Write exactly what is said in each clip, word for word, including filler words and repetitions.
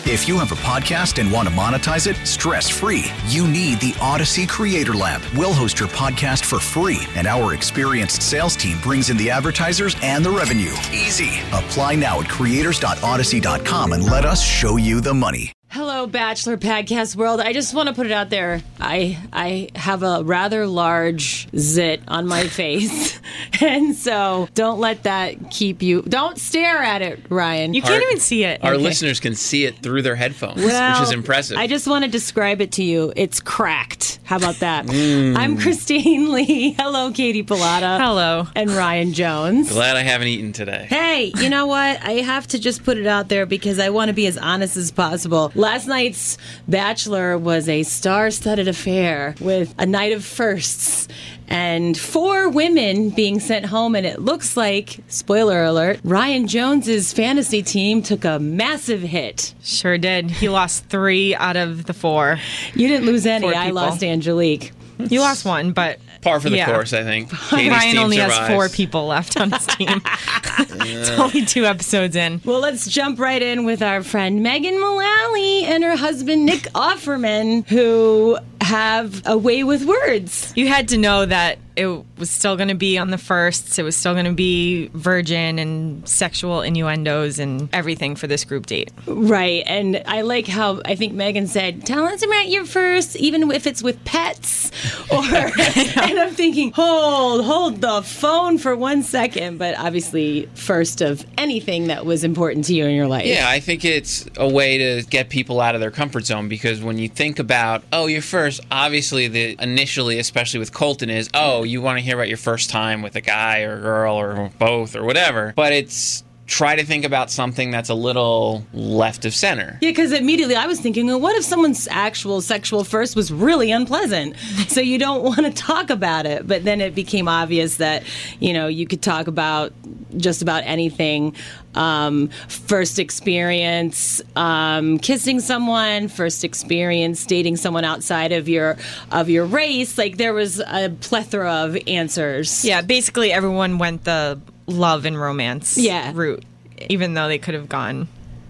If you have a podcast and want to monetize it stress-free, you need the Odyssey Creator Lab. We'll host your podcast for free, and our experienced sales team brings in the advertisers and the revenue. Easy. Apply now at creators dot odyssey dot com and let us show you the money. Hello, Bachelor Podcast World. I just want to put it out there. I I have a rather large zit on my face. And so don't let that keep you... Don't stare at it, Ryan. You can't our, even see it. Our okay. listeners can see it through their headphones, well, which is impressive. I just want to describe it to you. It's cracked. How about that? Mm. I'm Christine Lee. Hello, Katie Pilata. Hello. And Ryan Jones. Glad I haven't eaten today. Hey, you know what? I have to just put it out there because I want to be as honest as possible. Last night's Bachelor was a star-studded affair with a night of firsts and four women being sent home, and it looks like, spoiler alert, Ryan Jones's fantasy team took a massive hit. Sure did. He lost three out of the four. You didn't lose any. I lost Angelique. You lost one, but... Par for the yeah. course, I think. Katie's Ryan only survives. has four people left on his team. It's only two episodes in. Well, let's jump right in with our friend Megan Mullally and her husband Nick Offerman, who have a way with words. You had to know that it was still going to be on the firsts. It was still going to be virgin and sexual innuendos and everything for this group date. Right. And I like how I think Megan said, tell us about your first, even if it's with pets. Or and I'm thinking, hold, hold the phone for one second. But obviously, first of anything that was important to you in your life. Yeah, I think it's a way to get people out of their comfort zone, because when you think about, oh, your first, obviously the initially, especially with Colton, is, oh, you want to hear about your first time with a guy or a girl or both or whatever. But it's try to think about something that's a little left of center. Yeah, because immediately I was thinking, well, what if someone's actual sexual first was really unpleasant? So you don't want to talk about it. But then it became obvious that, you know, you could talk about just about anything. Um, first experience um, kissing someone, first experience dating someone outside of your of your race. Like, there was a plethora of answers. Yeah, basically everyone went the love and romance yeah. route, even though they could have gone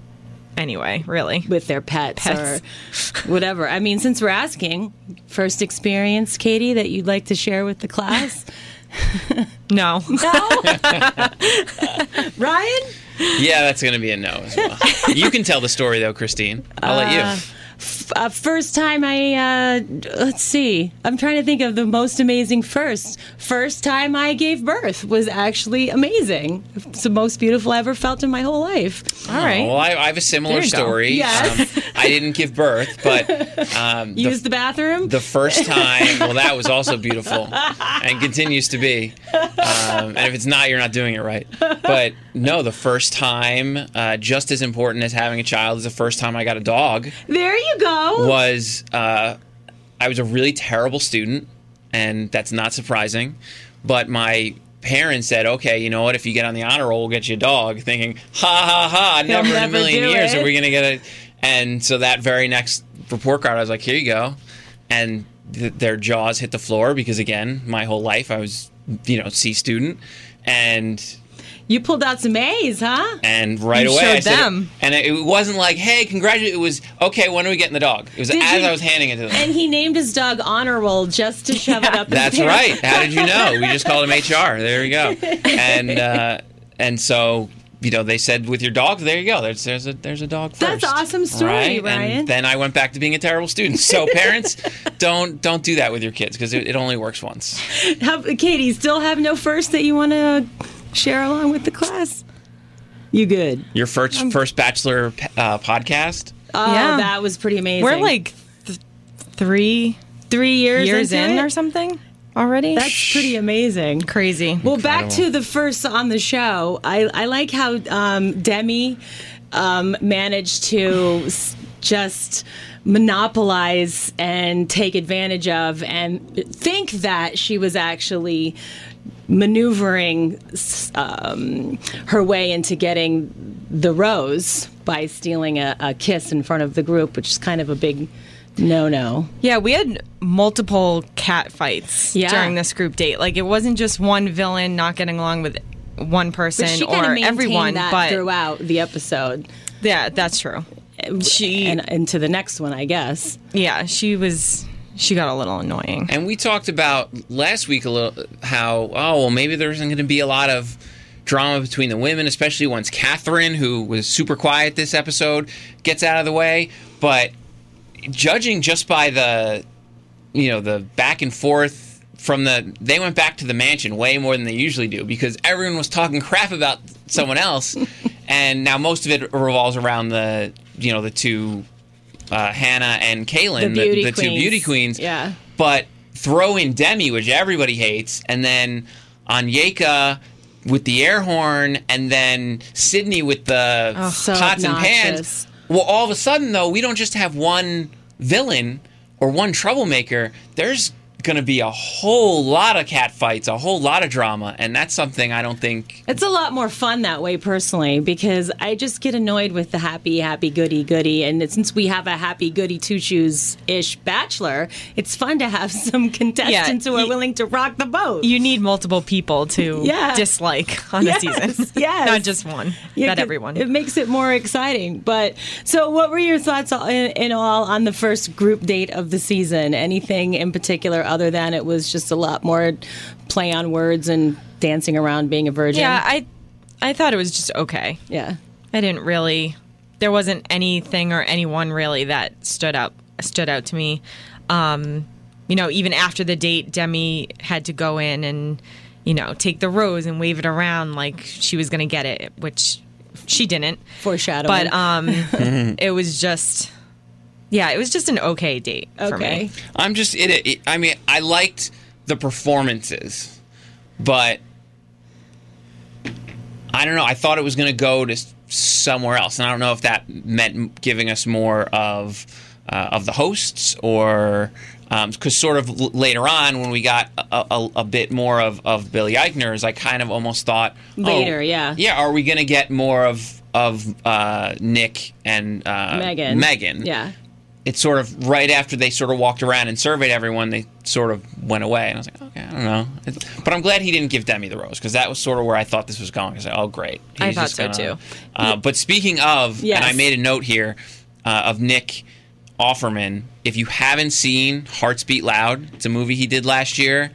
anyway, really. With their pets, pets or whatever. I mean, since we're asking, first experience, Katie, that you'd like to share with the class? No. No? Ryan? Yeah, that's going to be a no as well. You can tell the story, though, Christine. I'll uh, let you. F- uh, first time I, uh, let's see, I'm trying to think of the most amazing first. First time I gave birth was actually amazing. It's the most beautiful I ever felt in my whole life. All right. Oh, well, I, I have a similar story. Yes. Um, I didn't give birth, but... Um, Use the, the bathroom? The first time, well, that was also beautiful and continues to be. Um, and if it's not, you're not doing it right. But no, the first time, uh, just as important as having a child, is the first time I got a dog. There you go. Was uh, I was a really terrible student, and that's not surprising. But my parents said, okay, you know what, if you get on the honor roll, we'll get you a dog, thinking, ha, ha, ha, They'll never in a never million do years it. are we going to get a... And so that very next report card, I was like, here you go. And th- their jaws hit the floor because, again, my whole life I was, you know, C student. And... You pulled out some A's, huh? And right You away, showed I said, them. and it wasn't like, "Hey, congratulations!" It was, "Okay, when are we getting the dog?" It was Did as you- I was handing it to them. And he named his dog Honor Roll just to shove it up his That's pants. right. How did you know? We just called him H R. There we go. And uh, and so, you know, they said, with your dog, there you go. There's there's a there's a dog first. That's an awesome story, right? Ryan. And then I went back to being a terrible student. So parents, don't don't do that with your kids, because it, it only works once. How, Katie, still have no first that you want to share along with the class? You good? Your first Um, first Bachelor uh, podcast. Oh, Yeah. that was pretty amazing. We're like th- three three years, years into in it? or something already. That's pretty amazing. Crazy. Well, back Incredible. to the first on the show. I, I like how um, Demi um, managed to s- just monopolize and take advantage of and think that she was actually maneuvering um, her way into getting the rose by stealing a, a kiss in front of the group, which is kind of a big no-no. Yeah, we had multiple cat fights Yeah. during this group date. Like, it wasn't just one villain not getting along with one person But she kind of or maintained everyone, that but throughout the episode. yeah, that's true. She- and into the next one, I guess. Yeah, she was. She got a little annoying. And we talked about last week a little how, oh, well, maybe there isn't going to be a lot of drama between the women, especially once Catherine, who was super quiet this episode, gets out of the way. But judging just by the, you know, the back and forth from the, they went back to the mansion way more than they usually do because everyone was talking crap about someone else. And now most of it revolves around the, you know, the two, uh, Hannah and Kaylin, The beauty the, the two queens. beauty queens. Yeah. But throw in Demi, which everybody hates, and then Anyeka with the air horn, and then Sydney with the so pots and pans. obnoxious. Well, all of a sudden, though, we don't just have one villain or one troublemaker. There's going to be a whole lot of cat fights, a whole lot of drama, and that's something I don't think... It's a lot more fun that way, personally, because I just get annoyed with the happy, happy, goody, goody. And it- since we have a happy, goody, two shoes ish bachelor, it's fun to have some contestants Yeah, who are you- willing to rock the boat. You need multiple people to Yeah. dislike on Yes, a season. yes. Not just one. Yeah, Not 'cause everyone. It makes it more exciting. But so, what were your thoughts in, in all on the first group date of the season? Anything in particular other than it was just a lot more play on words and dancing around being a virgin? Yeah, I I thought it was just okay. Yeah. I didn't really. There wasn't anything or anyone really that stood out stood out to me. Um, you know, even after the date, Demi had to go in and you know take the rose and wave it around like she was going to get it, which she didn't. Foreshadowing. But um, it was just. Yeah, it was just an okay date for Okay. me. I'm just it, it. I mean, I liked the performances, but I don't know. I thought it was going to go to s- somewhere else, and I don't know if that meant giving us more of uh, of the hosts, or because um, sort of l- later on when we got a, a, a bit more of, of Billy Eichner's, I kind of almost thought Later, oh, yeah. yeah. Are we going to get more of of uh, Nick and uh, Megan. Megan? Yeah. It's sort of right after they sort of walked around and surveyed everyone, they sort of went away. And I was like, okay, I don't know. It, but I'm glad he didn't give Demi the rose because that was sort of where I thought this was going. I was like, oh, great. I He's thought just so, gonna- too. Uh, but speaking of, Yes. and I made a note here uh, of Nick Offerman. If you haven't seen Hearts Beat Loud, it's a movie he did last year.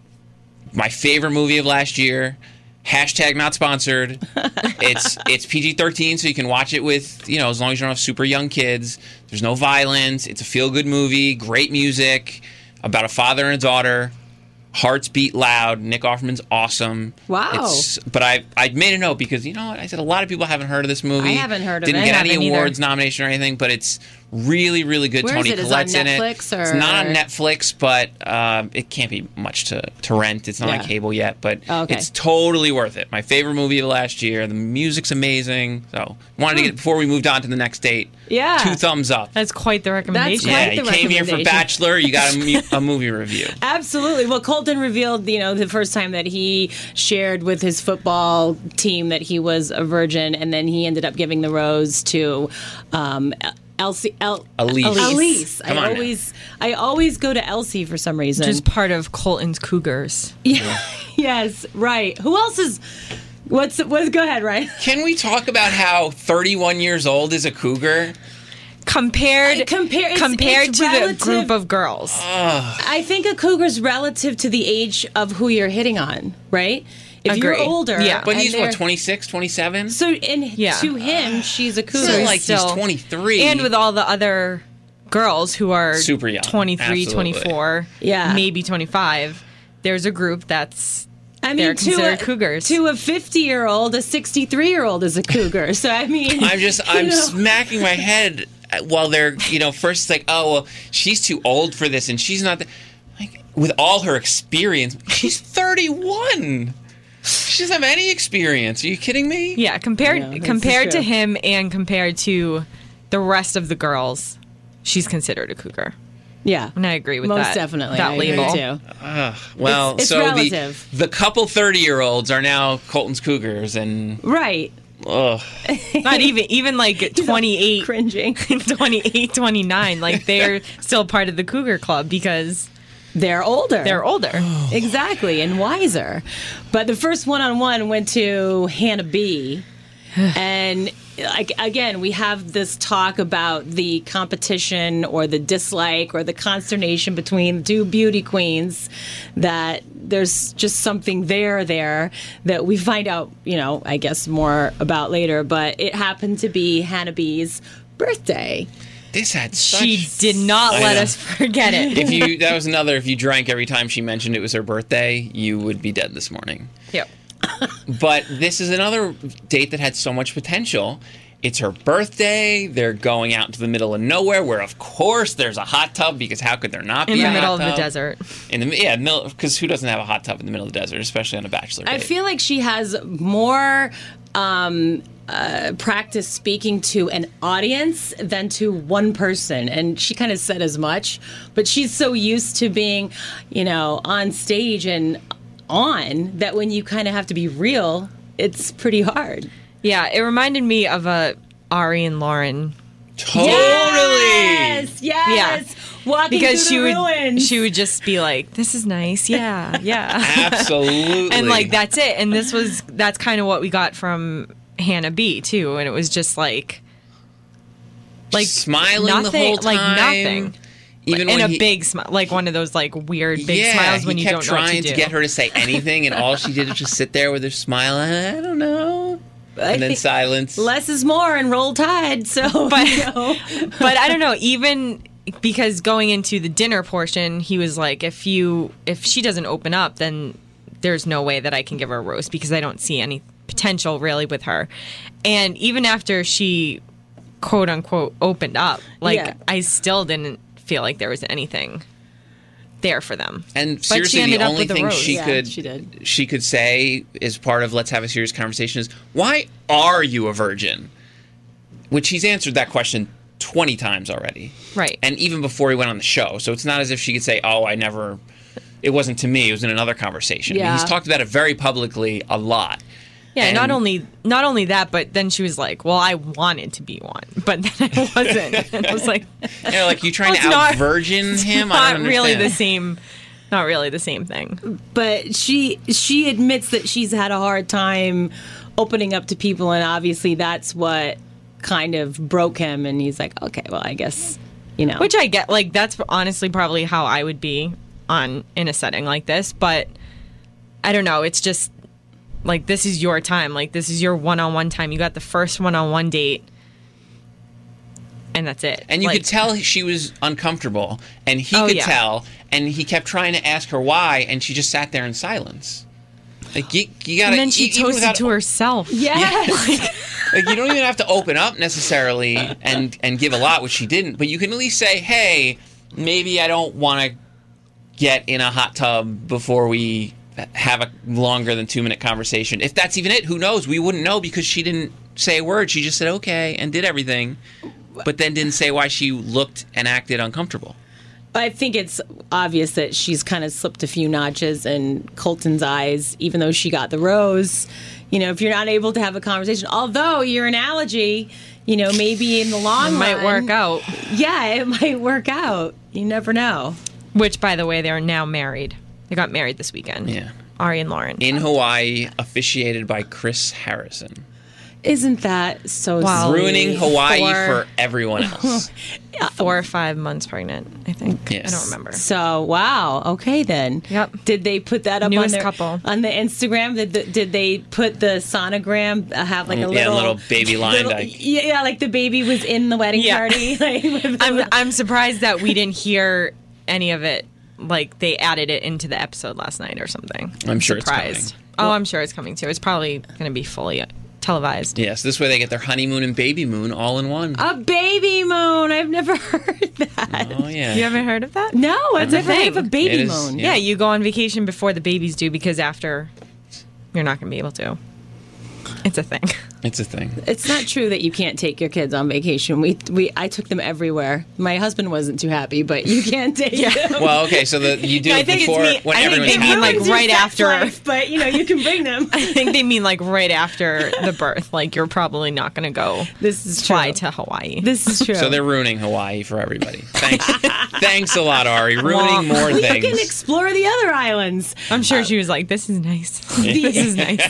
My favorite movie of last year. Hashtag not sponsored. It's it's P G thirteen, so you can watch it with, you know, as long as you don't have super young kids. There's no violence. It's a feel-good movie. Great music about a father and a daughter. Hearts Beat Loud. Nick Offerman's awesome. Wow. It's, but I I made a note because, you know what? I said a lot of people haven't heard of this movie. I haven't heard of Didn't it. get I any haven't either. awards nomination or anything, but it's really, really good. Where is Tony it? Is it on Collette's in Netflix it. or- It's not on Netflix, but um, it can't be much to, to rent. It's not Yeah. on cable yet, but Oh, okay. it's totally worth it. My favorite movie of last year. The music's amazing. So wanted to get before we moved on to the next date. Yeah. Two thumbs up. That's quite the recommendation. quite Yeah, the you came here for recommendation. Bachelor. You got a, mu- a movie review. Absolutely. Well, Colton revealed, you know, the first time that he shared with his football team that he was a virgin, and then he ended up giving the rose to um, Elsie. El- Elise. Elise. Come I on now. always, I always go to Elsie for some reason. Which is part of Colton's Cougars. yeah. Yes. Right. Who else is? What's? What? Go ahead, Ryan. Can we talk about how thirty-one years old is a cougar? Compared, I- compare- it's- compared it's to relative- the group of girls. I think a cougar's relative to the age of who you're hitting on, right? If Agree. you're older, Yeah. But and he's what, they're- twenty-six, twenty-seven? So, and Yeah. to him, she's a cougar. It's not like still- he's twenty-three. And with all the other girls who are Super young. twenty-three, Absolutely. twenty-four, Yeah. maybe twenty-five, there's a group that's I they're mean, to considered a, cougars. to a fifty-year-old, a sixty-three-year-old is a cougar. So I mean, I'm just I'm you know. smacking my head while they're, you know, first it's like, oh well, she's too old for this and she's not the, like, with all her experience, she's thirty-one. She doesn't have any experience. Are you kidding me? yeah, compared Yeah, this compared is to true. him and compared to the rest of the girls, she's considered a cougar. Yeah, And I agree with most that. definitely. that I agree label. too. Well, It's- it's so relative. the the couple thirty-year-olds are now Colton's Cougars, and Right, ugh. Not even even like twenty-eight, cringing. twenty-eight, twenty-nine, like they're still part of the cougar club because They're older. they're older. Exactly, and wiser. But the first one-on-one went to Hannah B. And like again, we have this talk about the competition or the dislike or the consternation between the two beauty queens, that there's just something there there that we find out, you know, I guess more about later, but it happened to be Hannah B's birthday. This had such... She did not I let know. us forget it. If you that was another if you drank every time she mentioned it was her birthday, you would be dead this morning. Yep. But this is another date that had so much potential. It's her birthday. They're going out into the middle of nowhere, where of course there's a hot tub, because how could there not In be the a middle hot of the tub? desert. In the yeah, middle, because who doesn't have a hot tub in the middle of the desert, especially on a bachelor date? I feel like she has more um, uh, practice speaking to an audience than to one person, and she kind of said as much. But she's so used to being, you know, on stage and on that when you kind of have to be real, it's pretty hard. Yeah, it reminded me of a Ari and Lauren. Totally. Yes, yes. Walking Because she through the would ruins. she would just be like, "This is nice, yeah, yeah," Absolutely. and like that's it. And this was that's kind of what we got from Hannah B too, and it was just like, like smiling nothing, the whole time. like nothing. Even and when a he, big smile, like one of those like weird big yeah, smiles when he you kept don't know what trying to do. get her to say anything, and all she did was just sit there with her smile. I don't know. I And then think silence. less is more and roll tide. So, But- you know. But I don't know, even because going into the dinner portion, he was like, if you if she doesn't open up, then there's no way that I can give her a roast, because I don't see any potential really with her. And even after she quote unquote opened up, like Yeah. I still didn't feel like there was anything there for them. And But she seriously, the ended up only with the thing roast. she Yeah, could she did. she could say as part of let's have a serious conversation is, why are you a virgin? Which he's answered that question twenty times already. Right. And even before he went on the show. So it's not as if she could say, oh, I never, it wasn't to me, it was in another conversation. I mean, Yeah. he's talked about it very publicly a lot. Yeah, And- not only not only that, but then she was like, "Well, I wanted to be one, but then I wasn't." And I was like, You know, like, you trying Well, to it's out not- virgin him? I "Not don't really the understand. same, not really the same thing." But she she admits that she's had a hard time opening up to people, and obviously that's what kind of broke him. And he's like, okay, well, I guess, you know. Which I get, like that's honestly probably how I would be on in a setting like this, but I don't know. It's just like, this is your time. Like, this is your one-on-one time. You got the first one-on-one date, and that's it. And you Like, could tell she was uncomfortable, and he Oh, could yeah. tell, and he kept trying to ask her why, and she just sat there in silence. Like, you, you gotta... and then she e- even toasted without- to herself. yes. Like, you don't even have to open up necessarily and, and give a lot, which she didn't, but you can at least say, hey, maybe I don't want to get in a hot tub before we have a longer than two minute conversation. If that's even it, who knows? We wouldn't know, because she didn't say a word. She just said okay and did everything, but then didn't say why she looked and acted uncomfortable. I think it's obvious that she's kind of slipped a few notches in Colton's eyes, even though she got the rose. You know, if you're not able to have a conversation, although your analogy, you know, maybe in the long It might run, work out. Yeah, it might work out. You never know. Which, by the way, they are now married. They got married this weekend. Yeah. Ari and Lauren. In Hawaii, officiated by Chris Harrison. Isn't that so Wow. sweet? Ruining Hawaii For- for everyone else. Four or five months pregnant, I think. Yes. I don't remember. So wow, okay then. Yep. Did they put that up Newest on their, couple. on the Instagram? Did the, did they put the sonogram? uh, Have like a Yeah, little little baby line little- dyke. Yeah, yeah, like the baby was in the wedding Yeah. party. Like, with the- I'm I'm surprised that we didn't hear any of it. Like they added it into the episode last night or something. I'm sure it's surprised. Oh, I'm sure it's coming too. It's probably going to be fully televised. Yes, this way they get their honeymoon and baby moon all in one. a baby moon. I've never heard that. Oh, yeah. You haven't heard of that? No, I've That's a never heard of a thing. baby It is, moon. yeah. Yeah, you go on vacation before the babies do, because after you're not going to be able to. It's a thing. It's a thing. It's not true that you can't take your kids on vacation. We we I took them everywhere. My husband wasn't too happy, but you can take them. Well, okay, so the, you do I it think it's before me- when I think everyone's they mean, happy. like, Ruins your right sex after- life, but you know you can bring them. I think they mean like right after the birth. Like you're probably not going to go This is fly true. to Hawaii. This is true. So they're ruining Hawaii for everybody. Thanks, thanks a lot, Ari. Ruining more well, you things. can explore the other islands. I'm sure she was like, "This is nice. This is nice."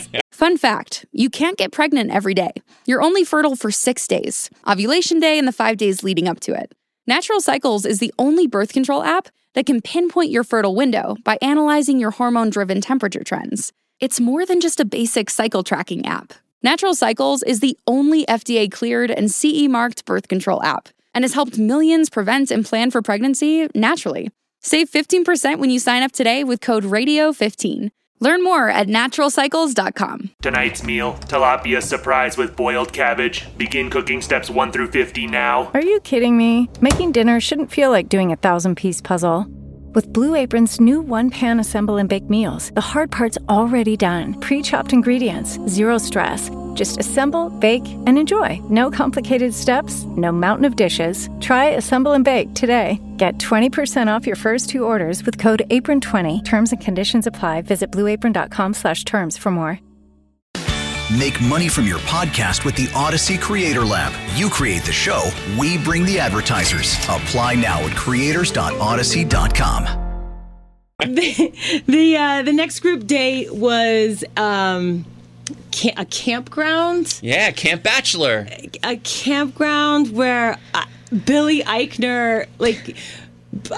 Fun fact, you can't get pregnant every day. You're only fertile for six days, ovulation day and the five days leading up to it. Natural Cycles is the only birth control app that can pinpoint your fertile window by analyzing your hormone-driven temperature trends. It's more than just a basic cycle tracking app. Natural Cycles is the only F D A-cleared and C E-marked birth control app and has helped millions prevent and plan for pregnancy naturally. Save fifteen percent when you sign up today with code radio fifteen. Learn more at natural cycles dot com. Tonight's meal, tilapia surprise with boiled cabbage. Begin cooking steps one through fifty now. Are you kidding me? Making dinner shouldn't feel like doing a thousand-piece puzzle. With Blue Apron's new one-pan assemble and bake meals, the hard part's already done. Pre-chopped ingredients, zero stress. Just assemble, bake, and enjoy. No complicated steps, no mountain of dishes. Try Assemble and Bake today. Get twenty percent off your first two orders with code apron twenty. Terms and conditions apply. Visit blueapron.com slash terms for more. Make money from your podcast with the Odyssey Creator Lab. You create the show, we bring the advertisers. Apply now at creators dot odyssey dot com. The the, uh, the next group date was um, ca- a campground. Yeah, Camp Bachelor. A campground where uh, Billy Eichner, like, b-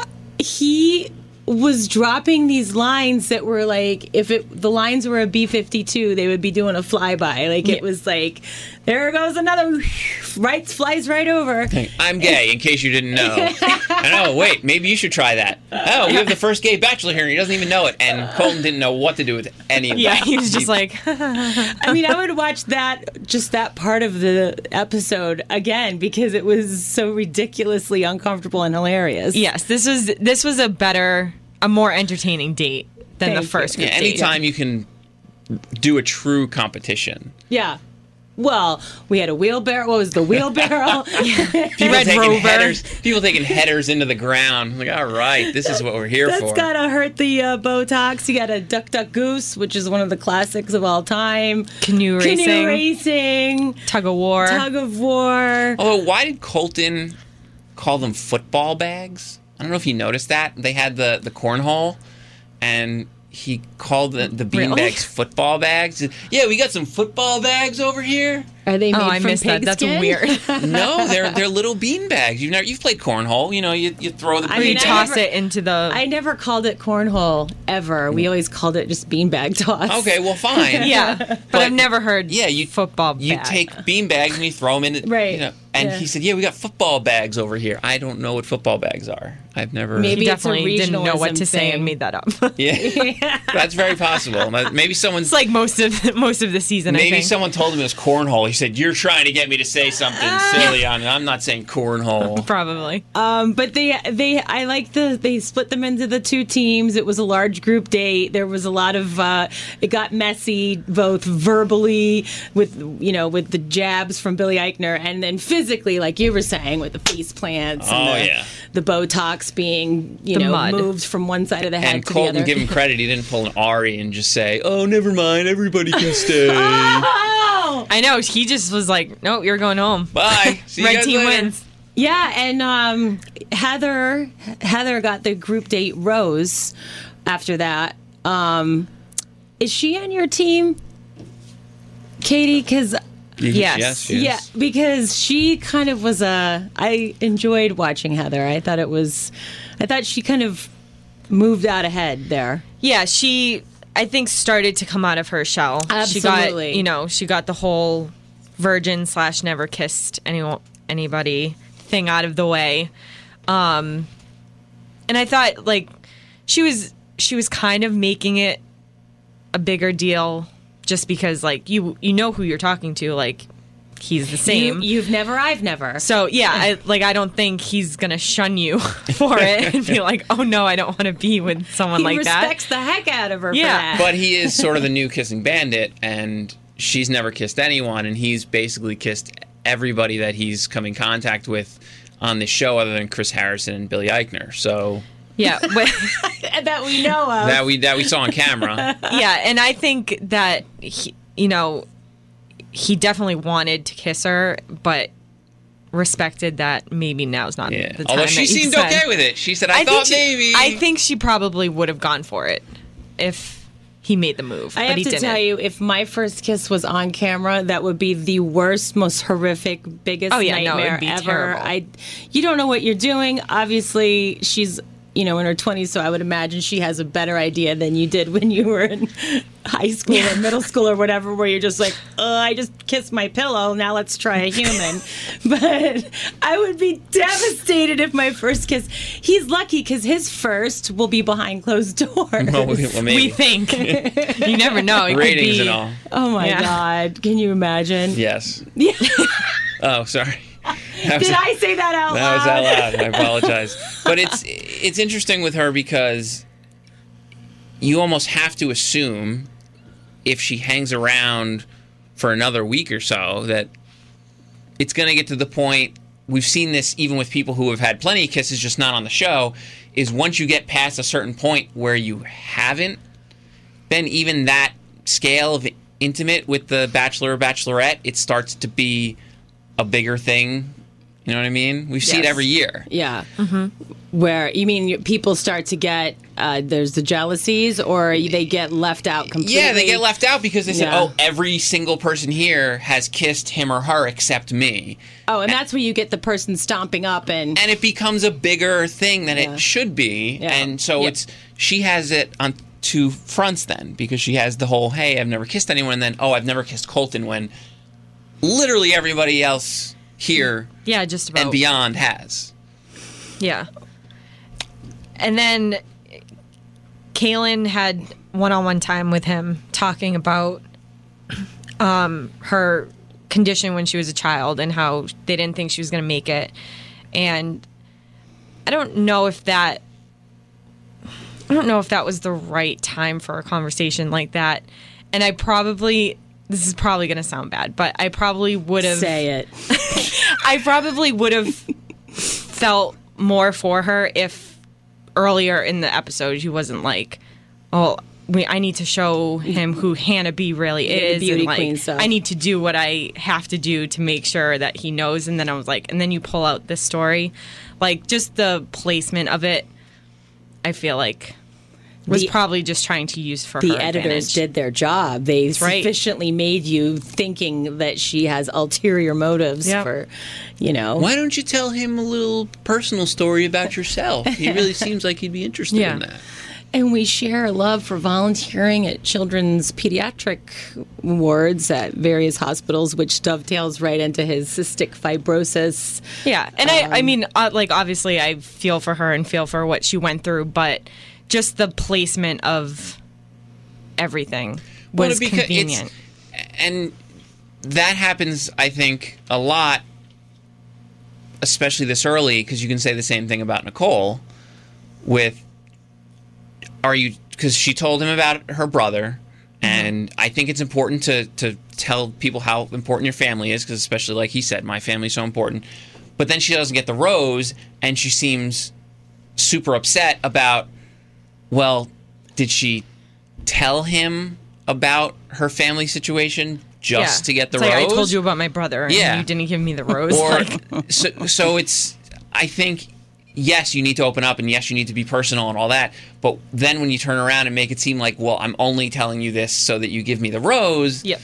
he was dropping these lines that were like, if it the lines were a B fifty-two, they would be doing a flyby. Like, it was like, there goes another, right, flies right over. I'm gay, in case you didn't know. I know, wait, maybe you should try that. Oh, we have the first gay bachelor here, and he doesn't even know it. And Colton didn't know what to do with any of Yeah, that. he was just like, I mean, I would watch that, just that part of the episode again, because it was so ridiculously uncomfortable and hilarious. yes, this was this was a better, a more entertaining date than Thank the first you. group Yeah, date. anytime you can do a true competition. Yeah. Well, we had a wheelbarrow. What was the wheelbarrow? People Red taking Rover. headers, people taking headers into the ground. Like, all right, this is what we're here That's for. gotta hurt the uh, Botox. You got a Duck Duck Goose, which is one of the classics of all time. Canoe racing, Canoe racing, tug of war. tug of war. Although, why did Colton call them football bags? I don't know if you noticed that. They had the, the cornhole, and he called the, the bean Really? bags football bags. Yeah, we got some football bags over here. Are they made Oh, I from missed that. That's pigskin? weird. No, they're they're little bean bags. You've never you've played cornhole. You know, you you throw the I Or you mean, I toss never- it into the. I never called it cornhole ever. We always called it just beanbag toss. Okay, well, fine. yeah, but, But- I've never heard. Yeah, you football. You bag. take bean bags and you throw them in. The, Right. You know, and Yeah. he said, "Yeah, we got football bags over here." I don't know what football bags are. I've never. Maybe He it's a definitely didn't know what regionalism to say and thing. made that up. Yeah, that's very possible. Maybe someone's It's like most of most of the season. I Maybe think. someone told him it was cornhole. He said, "You're trying to get me to say something silly on it. I'm not saying cornhole." Probably. Um, but they, they, I like the, they split them into the two teams. It was a large group date. There was a lot of, uh, it got messy, both verbally with, you know, with the jabs from Billy Eichner, and then physically, like you were saying, with the face plants and Oh, the, yeah. the Botox being, you The know, mud. moved from one side of the head And to Colton, the other. give him credit. He didn't pull an Ari and just say, "Oh, never mind. Everybody can stay. Oh! I know. He just was like, "No, you're going home. Bye. See you Red guys team later." wins." Yeah, and um, Heather Heather got the group date rose after that. Um, is she on your team, Katie? Because Yes. Yes. she is. yeah, because she kind of was a. I enjoyed watching Heather. I thought it was. I thought she kind of moved out ahead there. Yeah, she I think started to come out of her shell. She got Absolutely. you know, she got the whole virgin slash never kissed any anybody thing out of the way. Um and I thought like she was she was kind of making it a bigger deal just because like you you know who you're talking to, like he's the same. You, you've never, I've never. So yeah, I, like I don't think he's gonna shun you for it and be like, oh no, I don't want to be with someone he like that. respects the heck out of her Yeah. for that. But he is sort of the new kissing bandit, and she's never kissed anyone, and he's basically kissed everybody that he's come in contact with on the show, other than Chris Harrison and Billy Eichner. So Yeah, but, that we know of. that we that we saw on camera. yeah, and I think that he, you know, he definitely wanted to kiss her, but respected that maybe now's not Yeah. the time. Although she that he seemed said. okay with it. She said, "I, I thought think she, maybe." I think she probably would have gone for it if he made the move. I but have he to didn't. tell you, if my first kiss was on camera, that would be the worst, most horrific, biggest Oh, yeah, no, it would nightmare be ever. terrible. I, you don't know what you're doing. Obviously, she's, you know, in her twenties, so I would imagine she has a better idea than you did when you were in high school or middle school or whatever, where you're just like, oh, I just kissed my pillow, now let's try a human. But I would be devastated if my first kiss, he's lucky because his first will be behind closed doors. Well, we- well, maybe. We think. You never know. It could Ratings be, and all. Oh my Yeah. God, can you imagine? Yes. Yeah. Oh, sorry. That was- Did I say that out That was loud? out loud. I apologize. But it's it's interesting with her because you almost have to assume if she hangs around for another week or so that it's going to get to the point, we've seen this even with people who have had plenty of kisses, just not on the show, is once you get past a certain point where you haven't, then even that scale of intimate with the bachelor or bachelorette, it starts to be a bigger thing. You know what I mean? We see it Yes. every year. Yeah. Where, you mean you- people start to get, uh, there's the jealousies, or they get left out completely? Yeah, they get left out because they say, Yeah. oh, every single person here has kissed him or her except me. Oh, and that's where you get the person stomping up and... And it becomes a bigger thing than Yeah. it should be. Yeah. And so Yep. it's she has it on two fronts then, because she has the whole, hey, I've never kissed anyone, and then, oh, I've never kissed Colton, when literally everybody else here Yeah, just about. and beyond has. Yeah. And then Kaylin had one-on-one time with him talking about um, her condition when she was a child and how they didn't think she was going to make it. And I don't know if that I don't know if that was the right time for a conversation like that. And I probably this is probably going to sound bad, but I probably would have Say it. I probably would have felt more for her if earlier in the episode she wasn't like, oh, we, I need to show him who Hannah B really Yeah, the is, beauty and like queen stuff. I need to do what I have to do to make sure that he knows. And then I was like, and then you pull out this story, like just the placement of it, I feel like was The- probably just trying to use for The her editors advantage. did their job. They right. sufficiently made you thinking that she has ulterior motives Yep. for, you know. Why don't you tell him a little personal story about yourself? He really seems like he'd be interested Yeah. in that. And we share a love for volunteering at children's pediatric wards at various hospitals, which dovetails right into his cystic fibrosis. Yeah, and I, Um, I mean, uh, like, obviously, I feel for her and feel for what she went through, but just the placement of everything was Well, because convenient. it's- and that happens, I think, a lot, especially this early, because you can say the same thing about Nicole with, are you, because she told him about her brother, and I think it's important to, to tell people how important your family is, because especially like he said, my family's so important. But then she doesn't get the rose, and she seems super upset about, well, did she tell him about her family situation just Yeah. to get the It's like, rose? I told you about my brother, and Yeah. you didn't give me the rose. Or Like, so, so it's, I think, yes, you need to open up, and yes, you need to be personal and all that. But then when you turn around and make it seem like, well, I'm only telling you this so that you give me the rose. yep.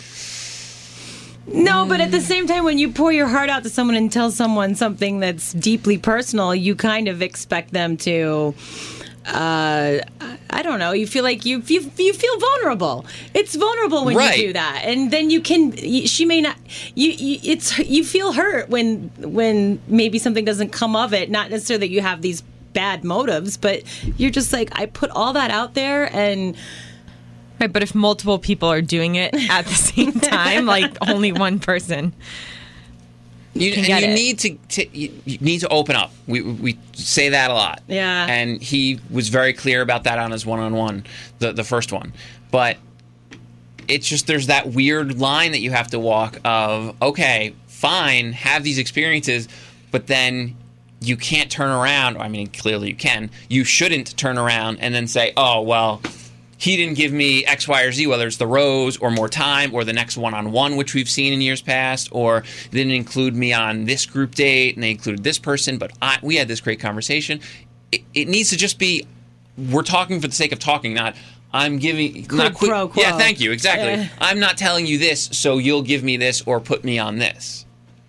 No, but at the same time, when you pour your heart out to someone and tell someone something that's deeply personal, you kind of expect them to. Uh, I don't know. You feel like you you you feel vulnerable. It's vulnerable when Right. you do that, and then you can. you- She may not. You, you it's you feel hurt when when maybe something doesn't come of it. Not necessarily that you have these bad motives, but you're just like, I put all that out there, and Right, but if multiple people are doing it at the same time, like only one person. You, can and get you it. need to, to you, you need to open up. We we say that a lot. Yeah. And he was very clear about that on his one-on-one, the the first one. But it's just there's that weird line that you have to walk of, okay, fine, have these experiences, but then you can't turn around. I mean, clearly you can. You shouldn't turn around and then say, oh, well, he didn't give me X, Y, or Z, whether it's the rose or more time or the next one-on-one, which we've seen in years past, or they didn't include me on this group date and they included this person, but I, we had this great conversation. It, it needs to just be, we're talking for the sake of talking, not I'm giving Quid not quick. pro quo. Yeah, thank you. Exactly. Uh. I'm not telling you this, so you'll give me this or put me on this.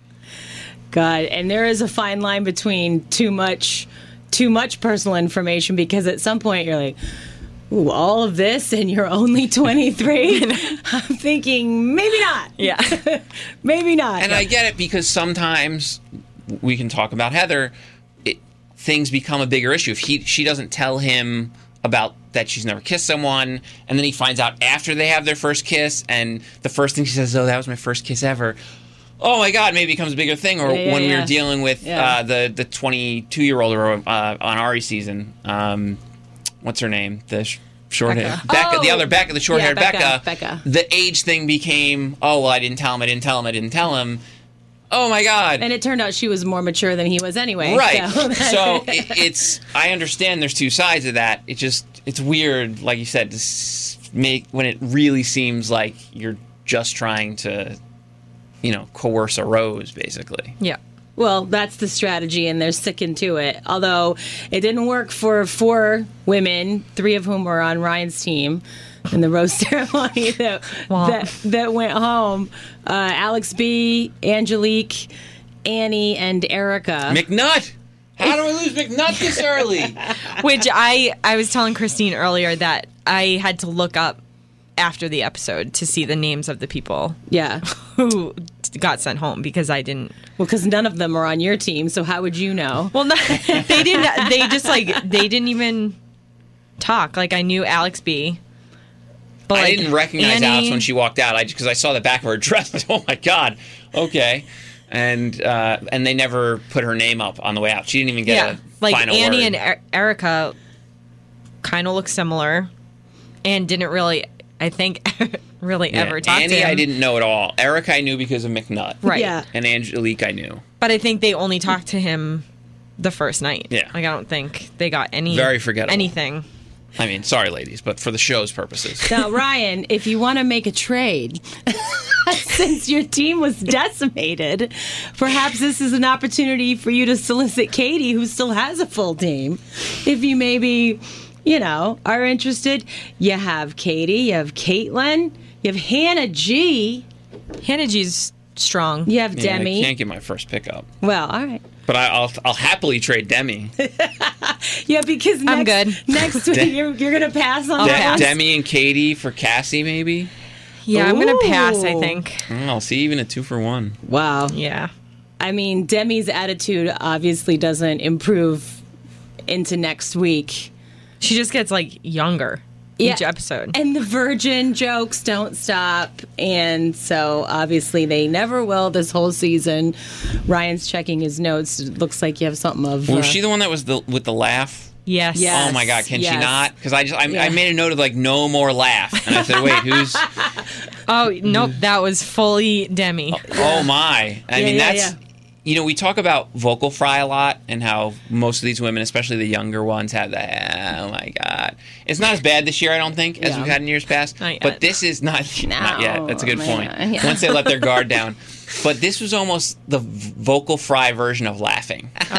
God, and there is a fine line between too much, too much personal information, because at some point you're like, ooh, all of this and you're only twenty-three? I'm thinking, maybe not. Yeah. Maybe not. And I get it, because sometimes we can talk about Heather. It, things become a bigger issue. If he, she doesn't tell him about that she's never kissed someone, and then he finds out after they have their first kiss, and the first thing she says, oh, that was my first kiss ever. Oh my God, maybe it becomes a bigger thing. Or Yeah, yeah, when we yeah. were dealing with Yeah. uh, the the twenty-two-year-old uh, on Ari's season, um, what's her name? The sh- short hair Becca. Becca, the Oh. other Becca, the short haired Yeah, Becca, Becca, Becca. The age thing became, oh well, I didn't tell him, I didn't tell him, I didn't tell him. Oh my God. And it turned out she was more mature than he was anyway. Right. So, So it, it's. I understand there's two sides of that. It just it's weird, like you said, to s- make when it really seems like you're just trying to, you know, coerce a rose, basically. Yeah. well, that's the strategy, and they're sticking to it. Although it didn't work for four women, three of whom were on Ryan's team in the rose ceremony that Wow. that, that went home. Uh, Alex B, Angelique, Annie, and Erica. McNutt. How do we lose McNutt this early? Which I I was telling Christine earlier that I had to look up after the episode to see the names of the people Yeah. who got sent home because I didn't. Well, because none of them are on your team, so how would you know? Well, no, they didn't. They just like they didn't even talk. Like I knew Alex B. But I like, didn't recognize Annie, Alex when she walked out. I because I saw the back of her dress. Oh my God. Okay. And uh, and they never put her name up on the way out. She didn't even get Yeah, a like final Annie word. and er- Erica kind of look similar, and didn't really, I think, really Yeah. ever talk Annie, to him. I didn't know at all. Erica, I knew because of McNutt. Right. Yeah. And Angelique, I knew. But I think they only talked to him the first night. Yeah. Like I don't think they got any Very forgettable. anything. I mean, sorry, ladies, but for the show's purposes. Now, Ryan, if you want to make a trade, since your team was decimated, perhaps this is an opportunity for you to solicit Katie, who still has a full team. If you maybe, you know, are interested, you have Katie, you have Caitlin, you have Hannah G, Hannah G's strong. you have Yeah, Demi. I can't get my first pickup. Well, all right. But I, I'll I'll happily trade Demi. Yeah, because next, I'm good. next week you're, you're going to pass on I'll that De- one? pass. Demi and Katie for Cassie, maybe. Yeah, I'm gonna pass. I Ooh. think. Oh, I'll see even a two for one. Wow. Yeah. I mean, Demi's attitude obviously doesn't improve into next week. She just gets like younger each episode. And the virgin jokes don't stop. And so obviously they never will this whole season. Ryan's checking his notes. It looks like you have something of. Was uh, she the one that was the with the laugh? yes. Yeah. Oh my God, can she yes. not? Because I just I, Yeah. I made a note of like no more laugh, and I said, wait, who's? Oh nope, that was fully Demi. Oh my! I Yeah, mean, yeah, that's yeah. you know we talk about vocal fry a lot and how most of these women, especially the younger ones, have that. Oh my God! It's not as bad this year, I don't think, as Yeah. we've had in years past. Not yet. But this is not not yet. That's a good No, point. man, yeah. Once they let their guard down. But this was almost the v- vocal fry version of laughing. Oh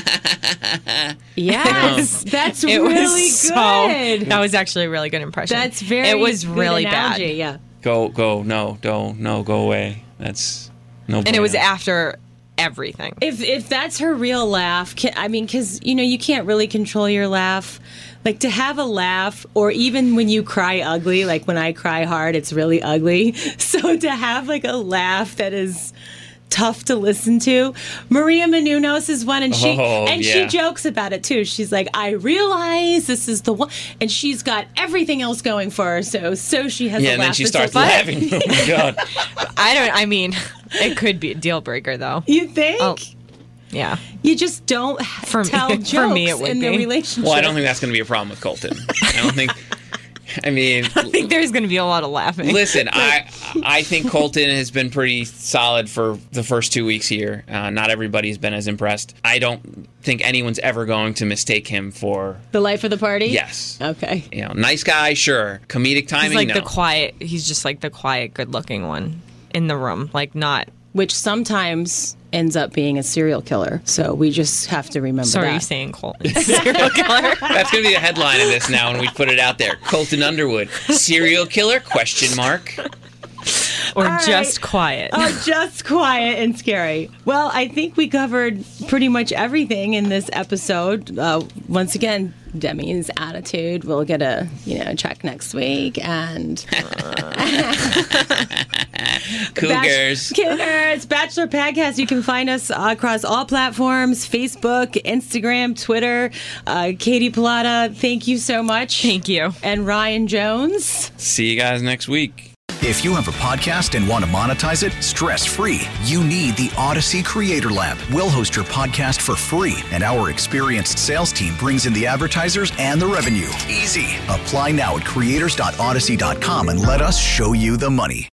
yeah. Yes, that's It really was so. good. That was actually a really good impression. That's very. It was good really analogy, bad. Yeah. Go go no don't no go away. That's no. And it was bueno. after everything. If if that's her real laugh, can, I mean, because you know you can't really control your laugh. Like to have a laugh, or even when you cry ugly, like when I cry hard, it's really ugly. So to have like a laugh that is tough to listen to. Maria Menounos is one, and she Oh, and yeah. she jokes about it too. She's like, I realize this is the one, and she's got everything else going for her. So so she has Yeah, a and laugh then she that's starts so funny. laughing. Oh my God! I don't. I mean, it could be a deal breaker though. You think? Oh, yeah. You just don't For me- tell for jokes me it would in the be. relationship. Well, I don't think that's going to be a problem with Colton. I don't think. I mean, I think there's going to be a lot of laughing. listen, I I think Colton has been pretty solid for the first two weeks here. Uh, not everybody's been as impressed. I don't think anyone's ever going to mistake him for The life of the party? yes. Okay. You know, nice guy, sure. Comedic timing, He's like no. the quiet. He's just like the quiet, good-looking one in the room. Like not. Which sometimes ends up being a serial killer. So we just have to remember Sorry, that. you're saying Colton serial killer. That's going to be the headline of this now when we put it out there. Colton Underwood, serial killer, question mark. Or All just right. quiet. Oh, just quiet and scary. Well, I think we covered pretty much everything in this episode. Uh, once again, Demi's attitude. We'll get a you know check next week, and Cougars. Bach- Cougars. Bachelor Podcast. You can find us across all platforms: Facebook, Instagram, Twitter. Uh, Katie Pilata, thank you so much. Thank you. And Ryan Jones. See you guys next week. If you have a podcast and want to monetize it stress-free, you need the Odyssey Creator Lab. We'll host your podcast for free, and our experienced sales team brings in the advertisers and the revenue. Easy. Apply now at creators dot odyssey dot com and let us show you the money.